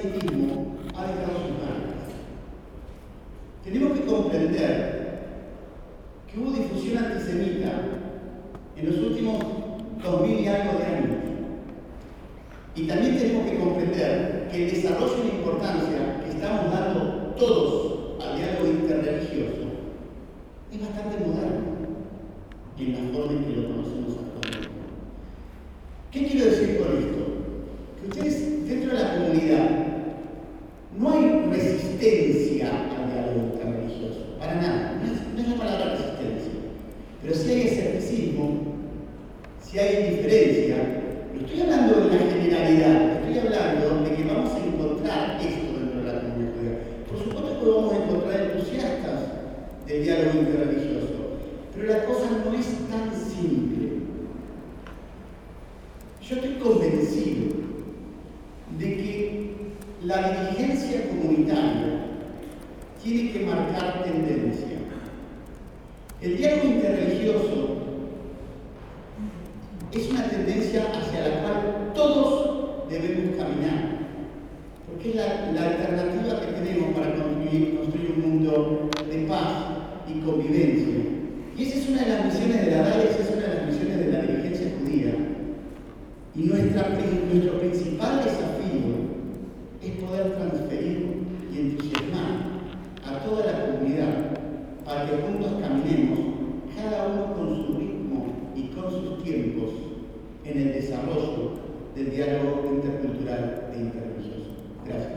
antisemitismo ha dejado sus marcas. Tenemos que comprender que hubo difusión antisemita en los últimos 2000 y algo de años. Y también tenemos que comprender que el desarrollo y la importancia que estamos dando todos al diálogo interreligioso es bastante moderno en la forma en que lo conocemos actualmente. ¿Qué quiero decir con esto? Que ustedes, dentro de la comunidad, no hay resistencia al diálogo interreligioso, para nada, no es la palabra resistencia, pero sí hay escepticismo, sí hay indiferencia. No estoy hablando de la generalidad, estoy hablando de que vamos a encontrar esto dentro de la comunidad judía. Por supuesto que vamos a encontrar entusiastas del diálogo interreligioso, pero la cosa no es tan simple. Yo estoy convencido de que la dirigencia comunitaria tiene que marcar tendencia. El diálogo interreligioso es una tendencia hacia la cual todos debemos caminar, porque es la alternativa que tenemos para construir un mundo de paz y convivencia. Y esa es una de las misiones de la DAIA, esa es una de las misiones de la dirigencia judía. Y nuestro principal desafío es poder transferir y entusiasmar a toda la comunidad para que juntos caminemos, cada uno con su ritmo y con sus tiempos, en el desarrollo del diálogo intercultural e interreligioso. Gracias.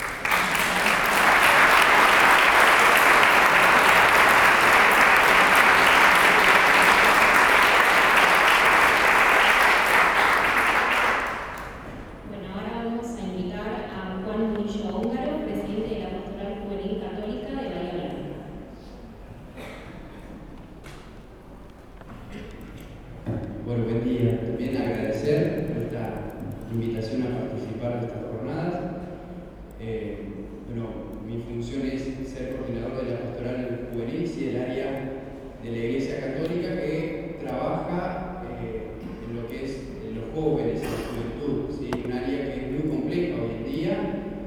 Bueno, buen día. También agradecer por esta invitación a participar de estas jornadas. Mi función es ser coordinador de la pastoral juvenil y del área de la Iglesia Católica que trabaja en lo que es los jóvenes, en la juventud, ¿sí? Un área que es muy compleja hoy en día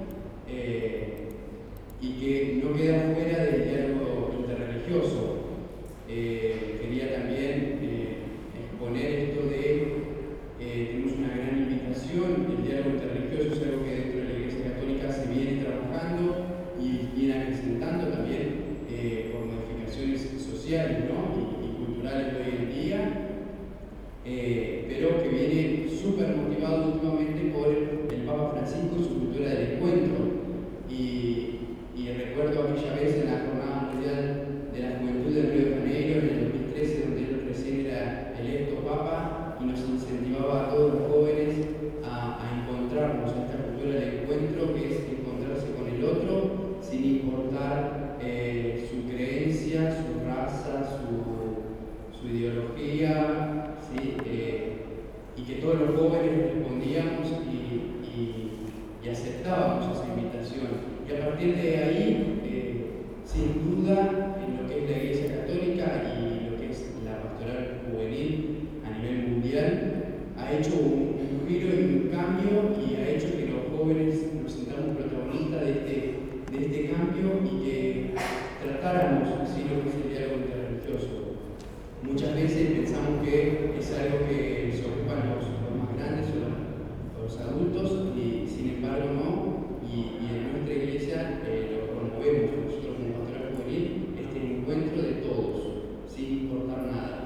y que no queda fuera del diálogo interreligioso. Quería también exponer esto de tenemos una gran invitación. El diálogo interreligioso es algo que dentro de la Iglesia Católica se viene trabajando y viene acrecentando también por modificaciones sociales, ¿no? y culturales de hoy en día, pero que viene súper motivado últimamente por el Papa Francisco y su cultura del encuentro. Y recuerdo aquella vez en la Jornada Mundial de la Juventud del Río de Janeiro en el 2013, donde él recién era electo Papa y nos incentivaba a todos los jóvenes a encontrarnos en esta cultura del encuentro, que es encontrarse con el otro sin importar su creencia, su raza, su ideología, ¿sí? Y que todos los jóvenes respondíamos y aceptábamos esa invitación. Y a partir de ahí, sin duda, en lo que es la Iglesia Católica y lo que es la pastoral juvenil a nivel mundial, ha hecho un giro y un cambio y ha hecho que los jóvenes nos sintamos protagonistas de este cambio y que tratáramos así lo que es el diálogo interreligioso. Muchas veces pensamos que es algo que se ocupan los más grandes o los adultos y sin embargo no. Y en nuestra iglesia lo promovemos nosotros como pastoral juvenil, este encuentro de todos, sin importar nada.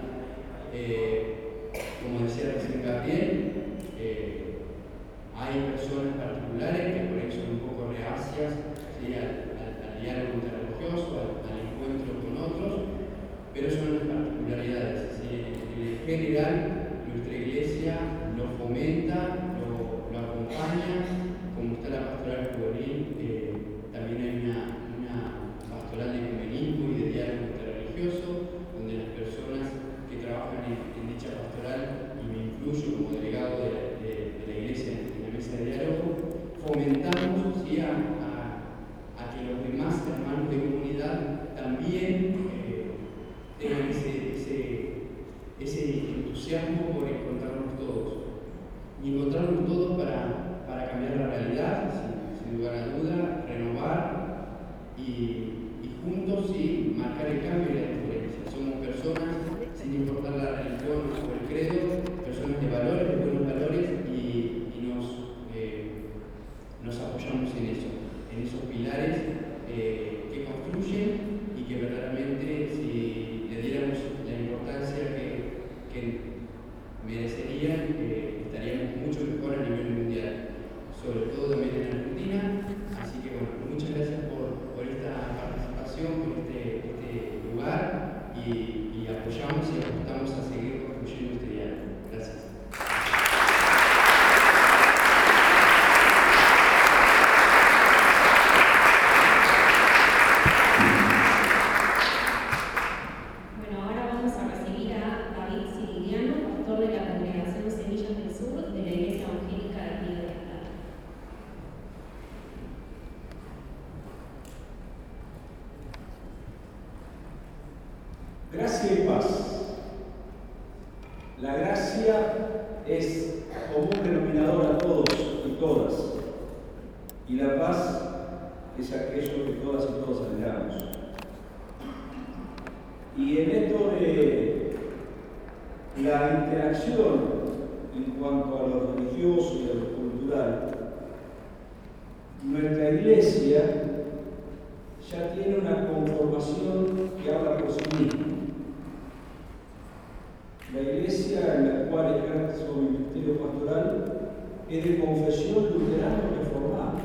Como decía recién Gabriel, hay personas particulares que por ahí son un poco reacias, ¿sí? al diálogo interreligioso, al encuentro con otros, pero son las particularidades. ¿Sí? En general, nuestra iglesia lo fomenta, lo acompaña. Como está la pastoral juvenil, también hay una pastoral de ecumenismo y de diálogo interreligioso, donde las personas que trabajan en dicha pastoral, y me incluyo como delegado de la iglesia en la mesa de diálogo, fomentamos, ¿sí? a que los demás hermanos de comunidad también tengan ese entusiasmo por encontrarnos todos. Y encontrarnos todos para cambiar la realidad, sin sin lugar a duda, renovar y juntos sí marcar el cambio y la diferencia. Somos personas, sin importar la religión o el credo, personas de valores, de buenos valores y nos apoyamos en esos pilares que construyen y que verdaderamente si le diéramos la importancia que merecerían, estaríamos mucho mejor a nivel mundial, sobre todo también en Argentina. Así que bueno, muchas gracias por esta participación, por este lugar y apoyamos y apostamos a seguir construyendo este diálogo. Gracias. Bueno, ahora vamos a recibir a David Siciliano, pastor de la Congregación Semillas del Sur de la Iglesia Evangélica de Río de la Plata. Gracia y paz. La gracia es común denominador a todos y todas, y la paz es aquello que todas y todos anhelamos. Y en esto de la interacción en cuanto a lo religioso y a lo cultural, nuestra iglesia ya tiene una conformación que habla por sí misma. La iglesia en la cual ejerzo mi ministerio pastoral es de confesión luterana reformada.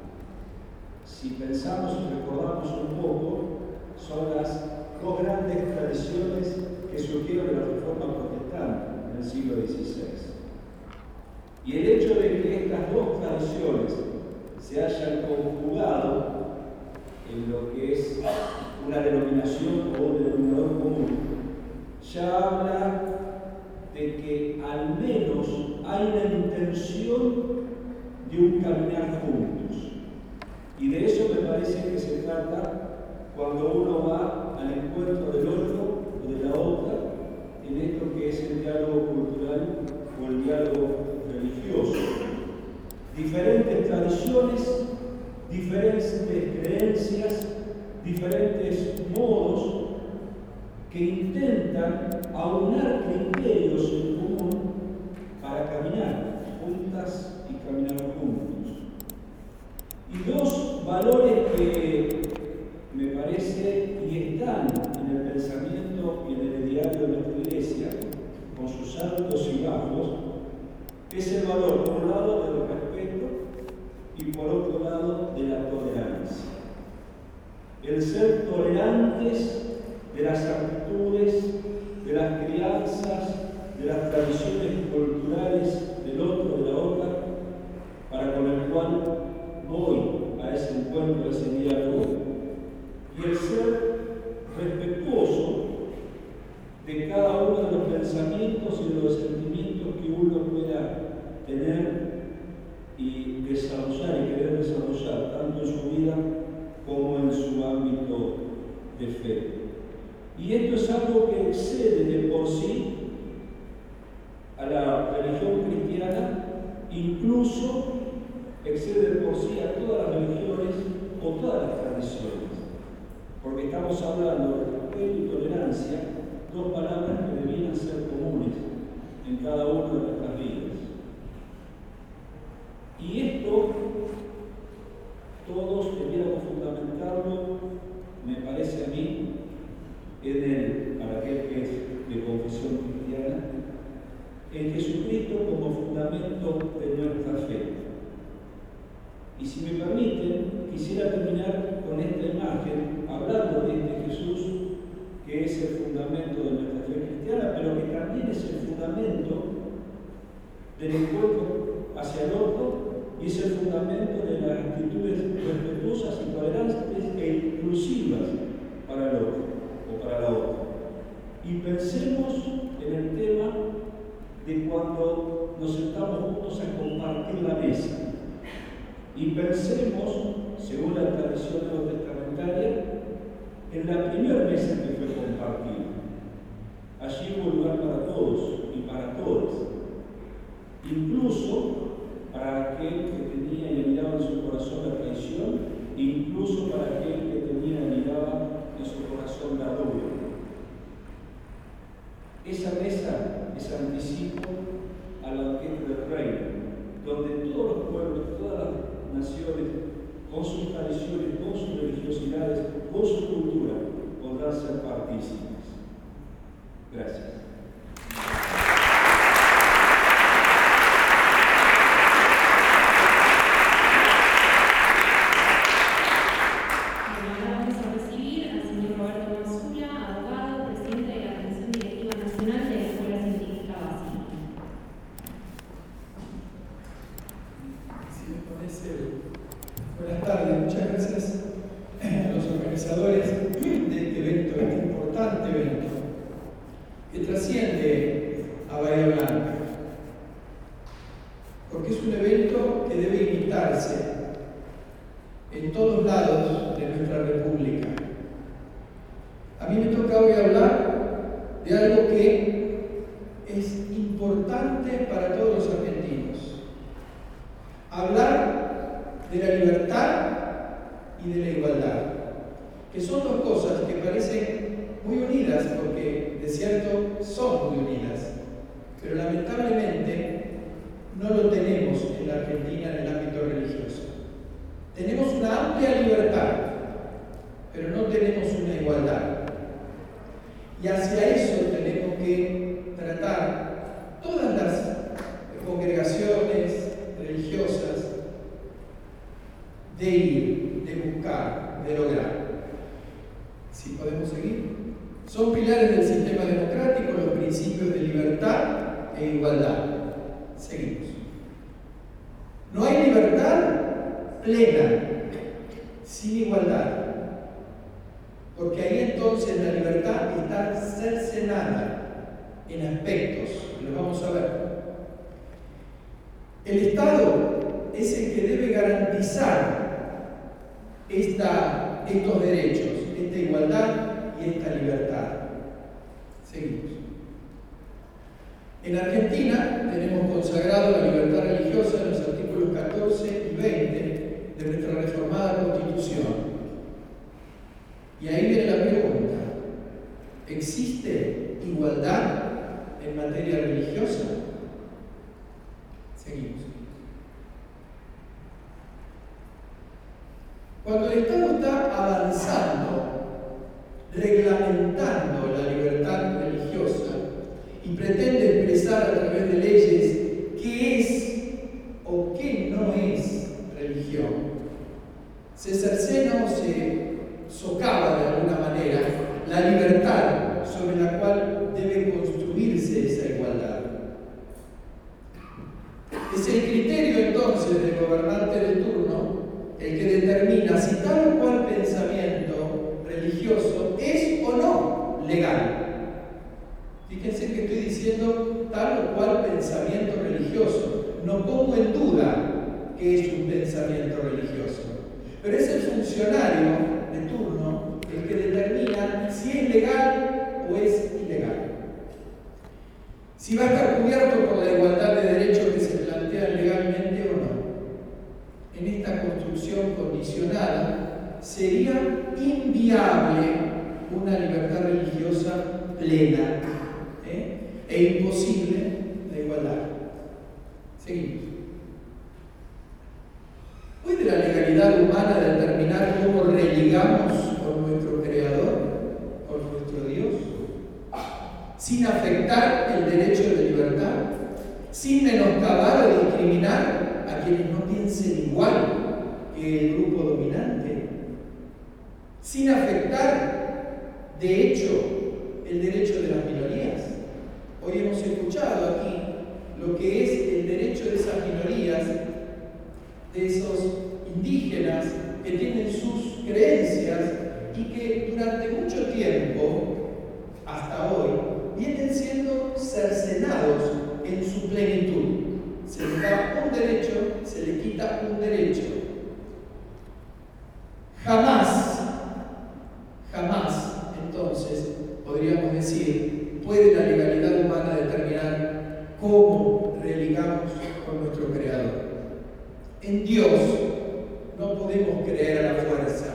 Si pensamos y recordamos un poco, son las dos grandes tradiciones que surgieron de la Reforma Protestante en el siglo XVI. Y el hecho de que estas dos tradiciones se hayan conjugado en lo que es una denominación o un denominador común, ya habla de que al menos hay una intención de un caminar juntos. Y de eso me parece que se trata cuando uno va al encuentro del otro o de la otra en esto que es el diálogo cultural o el diálogo religioso. Diferentes tradiciones, diferentes creencias, diferentes modos que intentan aunar criterios en común para caminar juntas y caminar juntos. Y dos valores que me parece y están en el pensamiento y en el diario de nuestra iglesia, con sus altos y bajos, es el valor, por un lado, del respeto y por otro lado, de la tolerancia. El ser tolerantes de las actitudes, de las crianzas, de las tradiciones culturales del otro, de la otra, para con el cual voy a ese encuentro, a ese diálogo, y el ser respetuoso de cada uno de los pensamientos y de los sentimientos que uno pueda tener y desarrollar y querer desarrollar, tanto en su vida como en su ámbito de fe. Y esto es algo que excede de por sí a la religión cristiana, incluso excede de por sí a todas las religiones o todas las tradiciones, porque estamos hablando de respeto y tolerancia, dos palabras que debían ser comunes en cada una de nuestras vidas. Y esto todos debiéramos fundamentarlo, me parece a mí, para aquel que es de confesión cristiana, en Jesucristo como fundamento de nuestra fe. Y si me permiten, quisiera terminar con esta imagen, hablando de este Jesús, que es el fundamento de nuestra fe cristiana, pero que también es el fundamento del encuentro hacia el otro y es el fundamento de las actitudes respetuosas y tolerantes e inclusivas para el otro o para la otra. Y pensemos en el tema de cuando nos sentamos juntos a compartir la mesa. Y pensemos, según la tradición neotestamentaria, en la primera mesa que fue compartida. Allí hubo lugar para todos y para todas. Incluso para aquel que tenía y anhelaba en su corazón la traición, incluso para aquel que tenía y anhelaba en su corazón la duda. Esa mesa es anticipo al banquete del reino, donde todos los pueblos, todas las naciones, con sus tradiciones, con sus religiosidades, con su cultura, podrán ser partícipes. Gracias. Buenas tardes, muchas gracias a los organizadores de este evento, este importante evento, que trasciende a Bahía Blanca, porque es un evento que debe imitarse en todos lados de nuestra República. A mí me toca hoy hablar de algo que es importante para todos los argentinos. Hablar de la libertad y de la igualdad, que son dos cosas que parecen muy unidas, porque de cierto son muy unidas, pero lamentablemente no lo tenemos en la Argentina en el ámbito religioso. Tenemos una amplia libertad, pero no tenemos una igualdad. Y hacia eso tenemos que tratar todas las congregaciones religiosas de ir, de buscar, de lograr. Si podemos seguir. Son pilares del sistema democrático los principios de libertad e igualdad. Seguimos. No hay libertad plena sin igualdad, porque ahí entonces la libertad está cercenada en aspectos, lo vamos a ver. El Estado es el que debe garantizar estos derechos, esta igualdad y esta libertad. Seguimos. En Argentina tenemos consagrado la libertad religiosa en los artículos 14 y 20 de nuestra reformada Constitución. Y ahí viene la pregunta: ¿existe igualdad en materia religiosa? Seguimos. Cuando el Estado está avanzando, reglamentando la libertad religiosa y pretende expresar a través de leyes qué es o qué no es religión, se cercena o se socava de alguna manera la libertad sobre la cual debe construirse esa igualdad. Es el criterio entonces del gobernante de turno el que determina si tal o cual pensamiento religioso es o no legal. Fíjense que estoy diciendo tal o cual pensamiento religioso. No pongo en duda que es un pensamiento religioso. Pero es el funcionario de turno el que determina si es legal o es ilegal. Si va a estar cubierto por la igualdad de derechos que se plantean legalmente o no. En esta construcción condicionada sería inviable una libertad religiosa plena e imposible la igualdad. Seguimos. ¿Puede la legalidad humana determinar cómo religamos con nuestro Creador, con nuestro Dios, sin afectar el derecho de libertad, sin menoscabar o discriminar a quienes no piensen igual que el grupo dominante, sin afectar, de hecho, el derecho de las minorías? Hoy hemos escuchado aquí lo que es el derecho de esas minorías, de esos indígenas que tienen sus creencias y que durante mucho tiempo, hasta hoy, vienen siendo cercenados en su plenitud. Se les da un derecho, se les quita un derecho. Jamás, entonces, podríamos decir, puede la legalidad humana determinar cómo religamos con nuestro Creador. En Dios no podemos creer a la fuerza.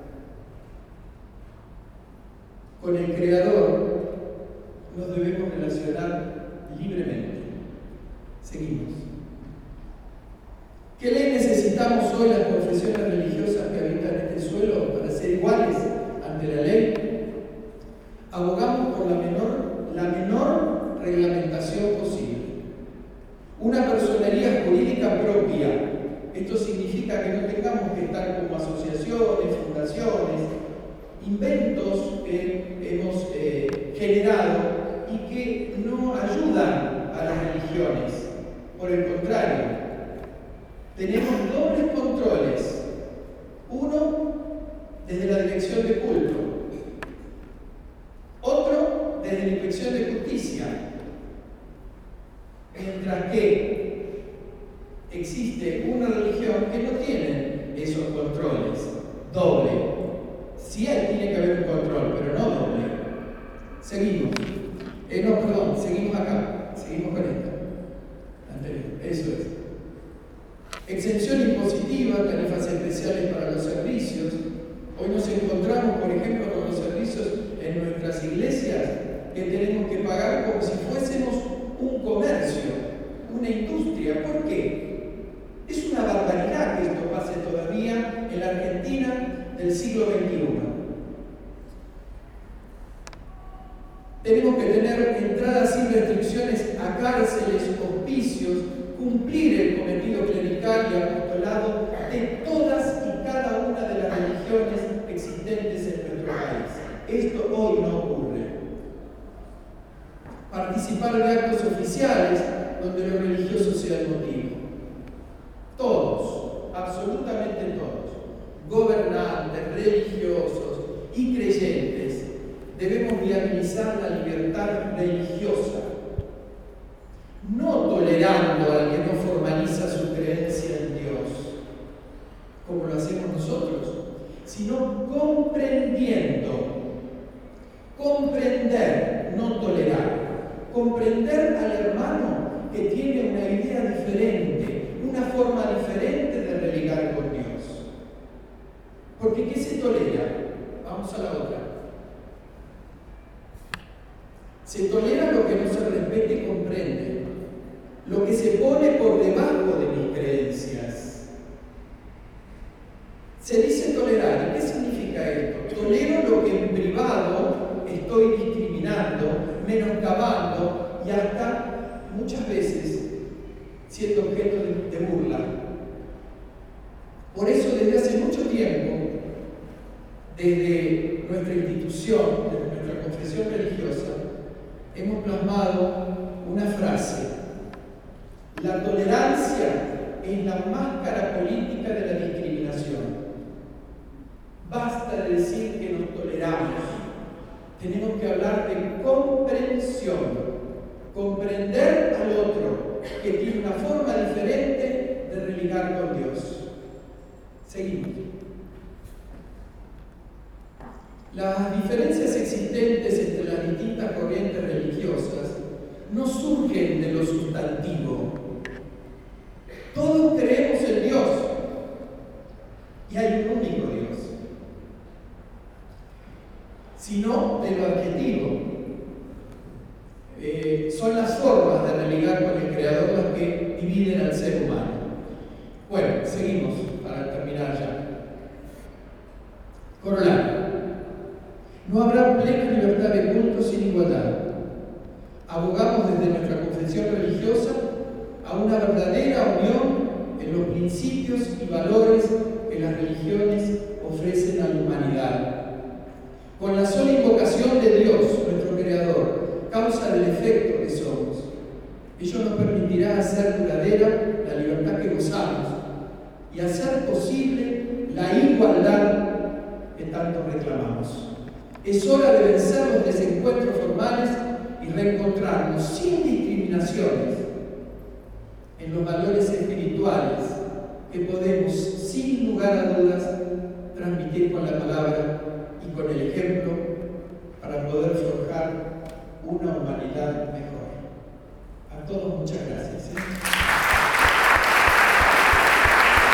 Con el Creador nos debemos relacionar libremente. Seguimos. ¿Qué ley necesitamos hoy las confesiones religiosas que habitan este suelo para ser iguales ante la ley? Abogamos por la menor reglamentación posible. Una personería jurídica propia. Esto significa que no tengamos que estar como asociaciones, fundaciones, inventos que hemos generado y que no ayudan a las religiones. Por el contrario, tenemos dobles controles. Uno desde la dirección de culto, otro desde la inspección de justicia. Mientras que existe una religión que no tiene esos controles. Doble. Sí tiene que haber un control, pero no doble. Seguimos. Seguimos acá. Seguimos con esta. Anterior. Eso es. Exención impositiva, tarifas especiales para los servicios. Hoy nos encontramos, por ejemplo, con los servicios en nuestras iglesias que tenemos que pagar como si fuésemos un comercio, una industria. ¿Por qué? Es una barbaridad que esto pase todavía en la Argentina del siglo XXI. Tenemos que tener entradas sin restricciones a cárceles, hospicios, cumplir el cometido clerical y apostolado de todas y cada una de las religiones existentes en nuestro país. Esto hoy no ocurre. Participar de actos oficiales donde lo religioso sea el motivo. Todos, absolutamente todos, gobernantes, religiosos y creyentes, debemos viabilizar la libertad religiosa, no tolerando al que no formaliza su creencia en Dios, como lo hacemos nosotros, sino comprendiendo. Comprender, no tolerar. Comprender al hermano que tiene una idea diferente, una forma diferente de religar con Dios. Porque ¿qué se tolera? Vamos a la otra. Se tolera lo que no se respete y comprende, lo que se pone por debajo de mis creencias. Se dice tolerar. ¿Y qué significa esto? Tolero lo que en privado estoy discriminando, menoscabando y hasta muchas veces siendo objeto de burla. Por eso desde hace mucho tiempo, desde nuestra institución, desde nuestra confesión religiosa, hemos plasmado una frase: la tolerancia es la máscara política de la discriminación. Basta de decir que nos toleramos. Tenemos que hablar de comprensión. Comprender al otro, que tiene una forma diferente de religar con Dios. Seguimos. Las diferencias existentes entre las distintas corrientes religiosas no surgen de lo sustantivo. Todos creemos en Dios y hay un único Dios, sino de lo adjetivo. Son las formas de religar con el Creador las que dividen al ser humano. Bueno, seguimos para terminar ya. Corolario. No habrá plena libertad de culto sin igualdad. Abogamos desde nuestra confesión religiosa a una verdadera unión en los principios y valores que las religiones ofrecen a la humanidad. Con la sola invocación de Dios, nuestro Creador, causa del efecto que somos, ello nos permitirá hacer duradera la libertad que gozamos y hacer posible la igualdad que tanto reclamamos. Es hora de vencer los desencuentros formales y reencontrarnos sin discriminaciones en los valores espirituales que podemos, sin lugar a dudas, transmitir con la palabra y con el ejemplo para poder forjar una humanidad mejor. A todos muchas gracias.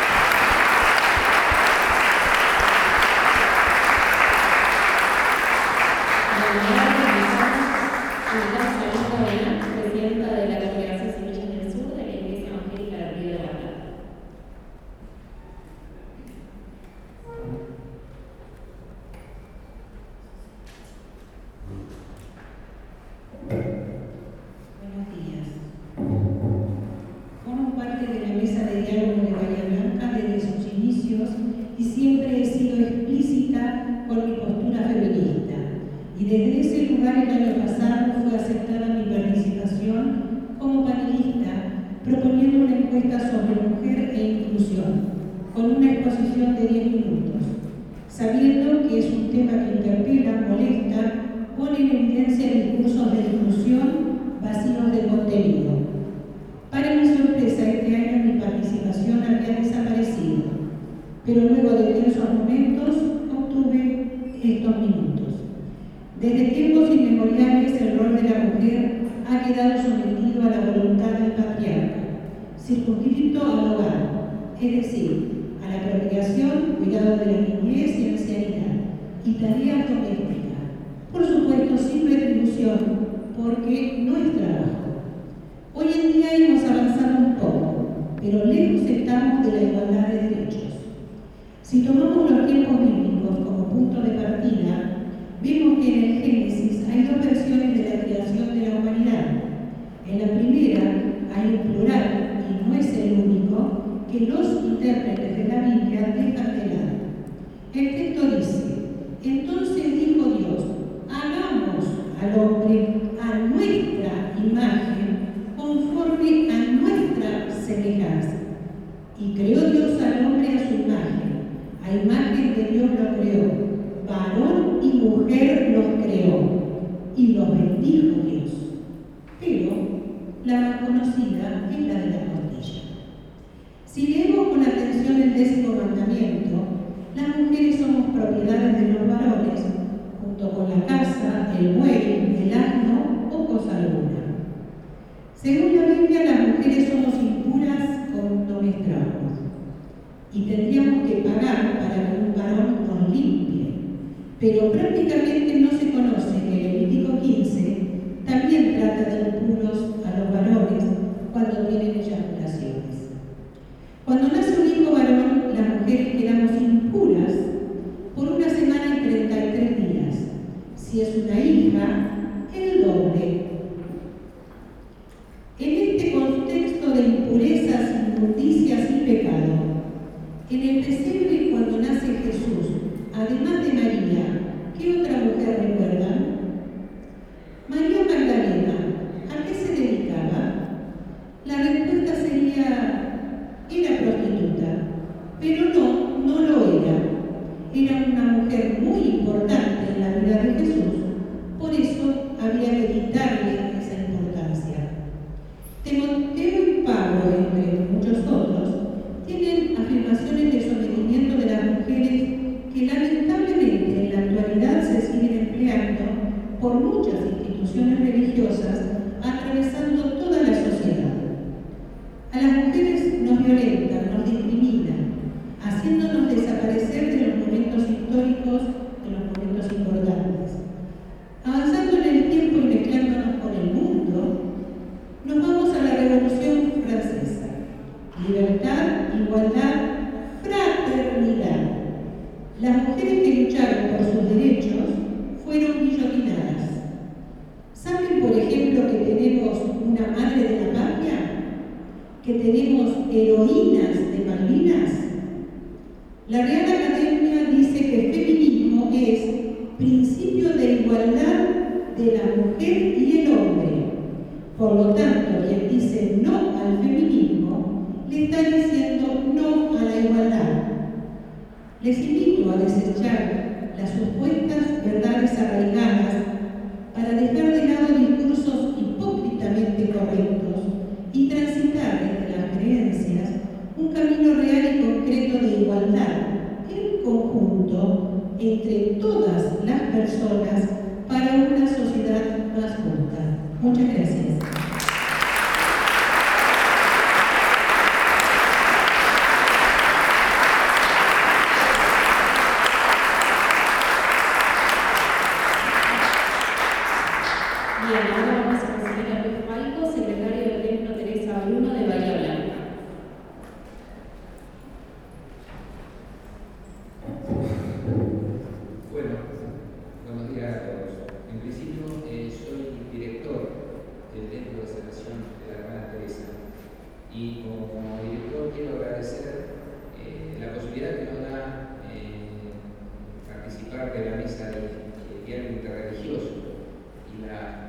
lugar el año pasado fue aceptada mi participación como panelista proponiendo una encuesta sobre mujer e inclusión, con una exposición de 10 minutos, sabiendo que es un tema que interpela, molesta, pone en evidencia discursos de inclusión vacíos de contenido. Para mi sorpresa, este año mi participación había desaparecido, pero luego de tensos momentos obtuve estos minutos. Desde tiempos inmemoriales el rol de la mujer ha quedado sometido a la voluntad del patriarca, circunscrito al hogar, es decir, a la procreación, cuidado de la niñez y ancianidad, y tareas domésticas. Por supuesto, sin retribución, porque no es trabajo. Hoy en día hemos avanzado un poco, pero lejos estamos de la igualdad de derechos. Si tomamos los tiempos bíblicos como punto de partida, vemos que en el Génesis hay dos versiones de la creación de la humanidad. En la primera hay un plural, y no es el único, que los intérpretes de la Biblia dejan de lado. El texto dice: entonces dijo Dios, hagamos al hombre a nuestra imagen, conforme a nuestra semejanza. Y creó Dios al hombre a su imagen, a imagen de Dios lo creó, varón y mujer los creó, y los bendijo Dios. Pero la más conocida es la de la costilla. Si leemos con atención el 10º mandamiento, las mujeres somos propiedades de los varones, junto con la casa, el buey, el asno o cosa alguna. Según la Biblia, las mujeres somos impuras cuando menstruamos y tendríamos que pagar para que un varón nos limpie. Pero prácticamente no se conoce que el Levítico 15 también trata de impuros a los varones cuando tienen eyaculaciones. Cuando nace un hijo varón, las mujeres quedamos impuras por 1 semana y 33 días. Si es una hija, el doble. En este contexto de impurezas, inmundicias y pecado, en el pesebre cuando nace Jesús, además de María, ¿qué otra mujer recuerdan? María Magdalena, ¿a qué se dedicaba? La respuesta sería: era prostituta, pero no lo era. Era una mujer muy importante en la vida de Jesús, por eso había que quitarle esa importancia. Timoteo y Pablo, entre muchos otros, tienen afirmaciones de sometimiento de las mujeres que lamentablemente en la actualidad se siguen empleando por muchas instituciones religiosas, atravesando toda la sociedad. A las mujeres nos violentan, nos discriminan, haciéndonos desaparecer de los momentos históricos, de los momentos importantes. Avanzando en el tiempo y mezclándonos con el mundo, nos vamos a la Revolución Francesa. Libertad, igualdad, fraternidad. Las mujeres que lucharon por sus derechos fueron guillotinadas. ¿Saben, por ejemplo, que tenemos una madre de la patria? ¿Que tenemos heroínas de Malvinas? La Real Academia dice que el feminismo es principio de igualdad de la mujer y el hombre. Por lo tanto, quien dice no al feminismo, le está diciendo no a la igualdad. Les invito a desechar las supuestas verdades arraigadas para dejar de lado discursos hipócritamente correctos y transitar desde las creencias un camino real y concreto de igualdad en conjunto entre todas las personas para una sociedad más justa. Muchas gracias. Bien, ahora vamos a recibir a Luis Falco, secretario del Templo Teresa Bruno de Bahía Blanca. Bueno, buenos días a todos. En principio, soy director del Templo de Salvación de la Hermana Teresa y como director quiero agradecer la posibilidad que nos da participar de la mesa del diálogo interreligioso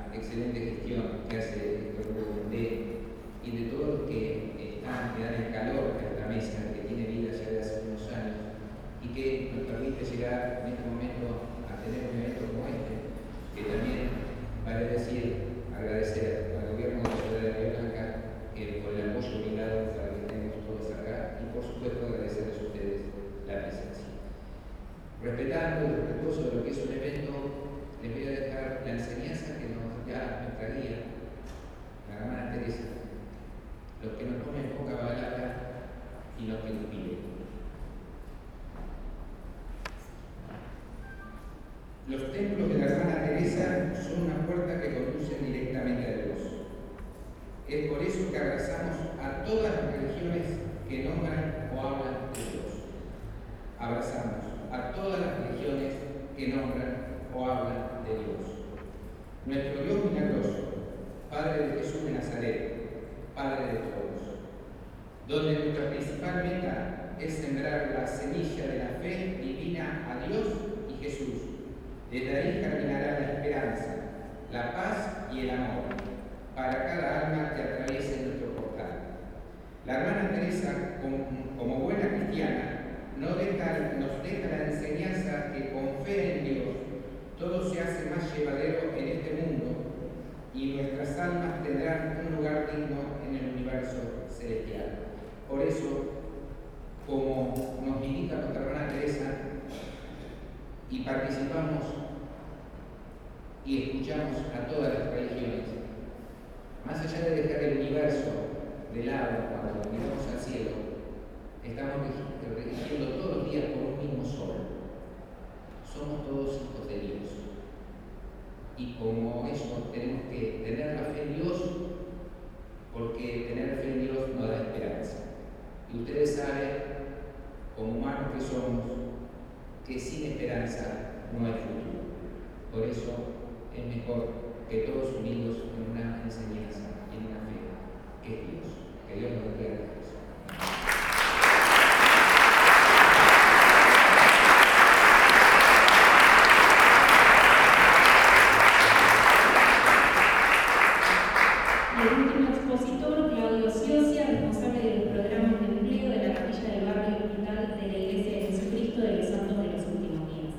excelente gestión que hace el doctor Bondé y de todos los que están, que dan el calor a esta mesa, que tiene vida ya de hace unos años y que nos permite llegar en este momento a tener un evento como este, que también vale decir, agradecer al gobierno de la ciudad de Bahía Blanca por el apoyo obligado para que estemos todos acá y por supuesto agradecerles a ustedes la presencia. Respetando y respetuoso de lo que es un evento, les voy a dejar la enseñanza que nos da nuestra guía, la hermana Teresa, los que nos ponen poca palabra y los que nos piden. Los templos de la hermana Teresa son una puerta que conduce directamente a Dios. Es por eso que abrazamos a todas las religiones que nombran o hablan de Dios. Abrazamos a todas las religiones que nombran o hablan de Dios. Nuestro Dios milagroso, Padre de Jesús de Nazaret, Padre de todos, donde nuestra principal meta es sembrar la semilla de la fe divina a Dios y Jesús. Desde ahí germinará la esperanza, la paz y el amor para cada alma que atraviese nuestro portal. La hermana Teresa, como buena cristiana, nos deja la enseñanza que con fe en Dios todo se hace más llevadero en este mundo y nuestras almas tendrán un lugar digno en el universo celestial. Por eso, como nos indica nuestra hermana Teresa, y participamos y escuchamos a todas las religiones, más allá de dejar el universo de lado cuando miramos al cielo, estamos rigiendo todos los días por un mismo sol. Somos todos hijos de Dios. Y como eso tenemos que tener la fe en Dios, porque tener fe en Dios nos da esperanza. Y ustedes saben, como humanos que somos, que sin esperanza no hay futuro. Por eso es mejor que todos unidos en una enseñanza y en una fe, que es Dios. Que Dios nos bendiga a todos. El último expositor, Claudio Ciocia, responsable de los programas de empleo de la capilla del barrio hospital de la Iglesia de Jesucristo de los Santos de los Últimos Días.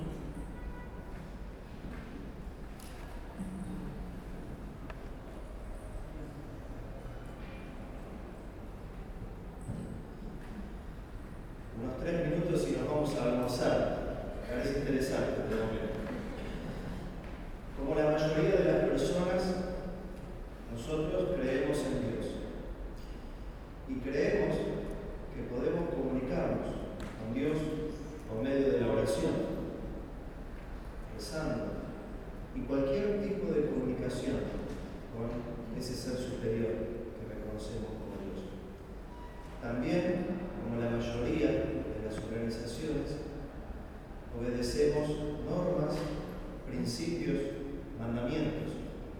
Unos 3 minutos y nos vamos a almorzar. Me parece interesante este momento. Como la mayoría de las personas, nosotros creemos en Dios y creemos que podemos comunicarnos con Dios por medio de la oración, rezando y cualquier tipo de comunicación con ese ser superior que reconocemos como Dios. También, como la mayoría de las organizaciones, obedecemos normas, principios, mandamientos.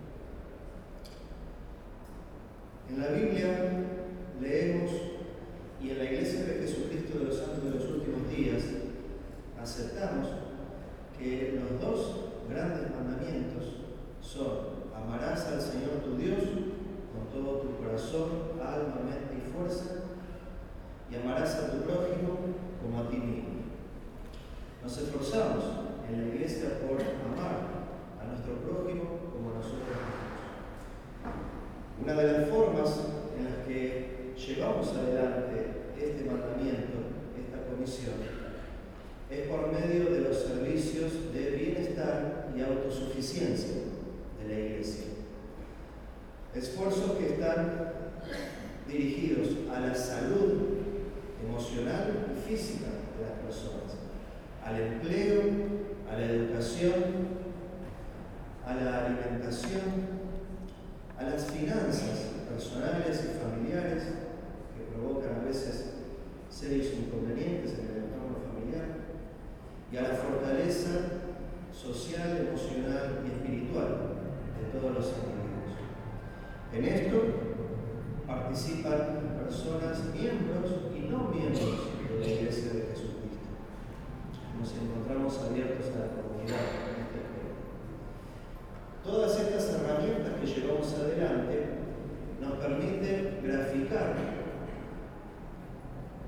En la Biblia leemos, y en la Iglesia de Jesucristo de los Santos de los Últimos Días aceptamos que los 2 grandes mandamientos son: amarás al Señor tu Dios con todo tu corazón, alma, mente y fuerza, y amarás a tu prójimo como a ti mismo. Nos esforzamos en la Iglesia por amar a nuestro prójimo como a nosotros mismos. Una de las formas en las que llevamos adelante este mandamiento, esta comisión, es por medio de los servicios de bienestar y autosuficiencia de la Iglesia. Esfuerzos que están dirigidos a la salud emocional y física de las personas, al empleo, a la educación, a la alimentación, a las finanzas personales y familiares que provocan a veces serios inconvenientes en el entorno familiar, y a la fortaleza social, emocional y espiritual de todos los individuos. En esto participan personas, miembros y no miembros de la Iglesia de Jesucristo. Nos encontramos abiertos a la comunidad en este juego. Todas estas herramientas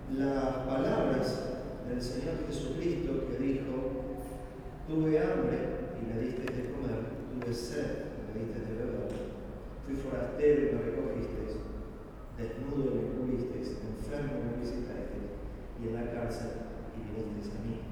las palabras del Señor Jesucristo que dijo: tuve hambre y me diste de comer, tuve sed y me diste de beber, fui forastero y me recogisteis, desnudo y me cubristeis, enfermo y me visitasteis, y en la cárcel y vinisteis a mí.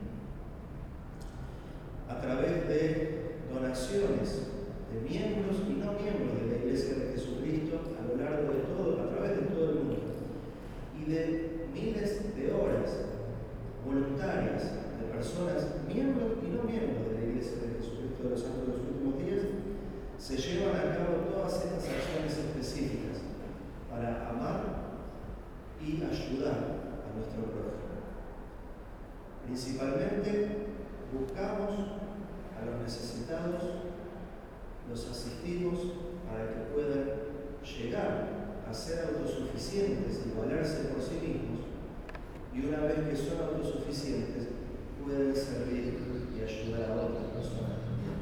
A través de donaciones de miembros y no miembros de la Iglesia de Jesucristo a lo largo de todo, a través de todo el mundo, y de miles de horas voluntarias de personas, miembros y no miembros de la Iglesia de Jesucristo de los Santos de los Últimos Días, se llevan a cabo todas estas acciones específicas para amar y ayudar a nuestro prójimo. Principalmente buscamos a los necesitados, los asistimos para que puedan llegar a ser autosuficientes y valerse por sí mismos, y una vez que son autosuficientes pueden servir y ayudar a otras personas también.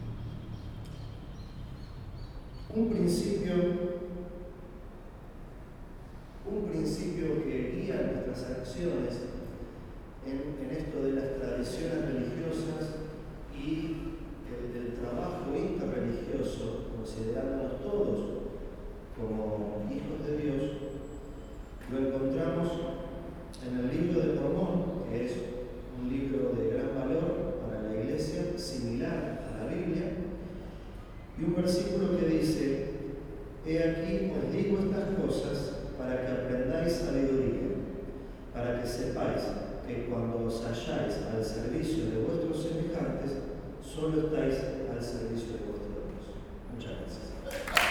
Un principio que guía nuestras acciones en esto de las tradiciones religiosas y del trabajo interreligioso, considerándonos todos como hijos de Dios, lo encontramos en el libro de Mormón, que es un libro de gran valor para la Iglesia, similar a la Biblia, y un versículo que dice: he aquí os digo estas cosas para que aprendáis sabiduría, para que sepáis que cuando os halláis al servicio de vuestros semejantes, solo estáis al servicio de vuestro Dios. Muchas gracias.